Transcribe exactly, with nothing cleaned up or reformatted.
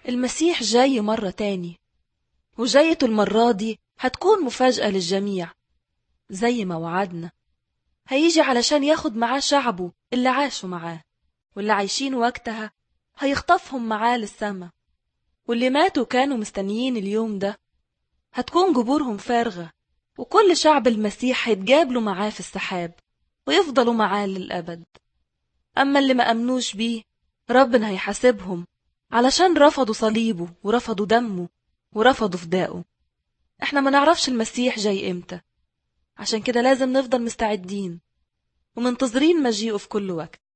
المسيح جاي مرة تاني، وجايته المرة دي هتكون مفاجأة للجميع. زي ما وعدنا هيجي علشان ياخد معاه شعبه اللي عاشوا معاه، واللي عايشين وقتها هيخطفهم معاه للسما، واللي ماتوا كانوا مستنيين اليوم ده هتكون جبورهم فارغة، وكل شعب المسيح هيتجابلوا معاه في السحاب ويفضلوا معاه للأبد. أما اللي ما أمنوش بيه ربنا هيحاسبهم علشان رفضوا صليبه ورفضوا دمه ورفضوا فدائه. احنا ما نعرفش المسيح جاي امتى، عشان كده لازم نفضل مستعدين ومنتظرين مجيئه في كل وقت.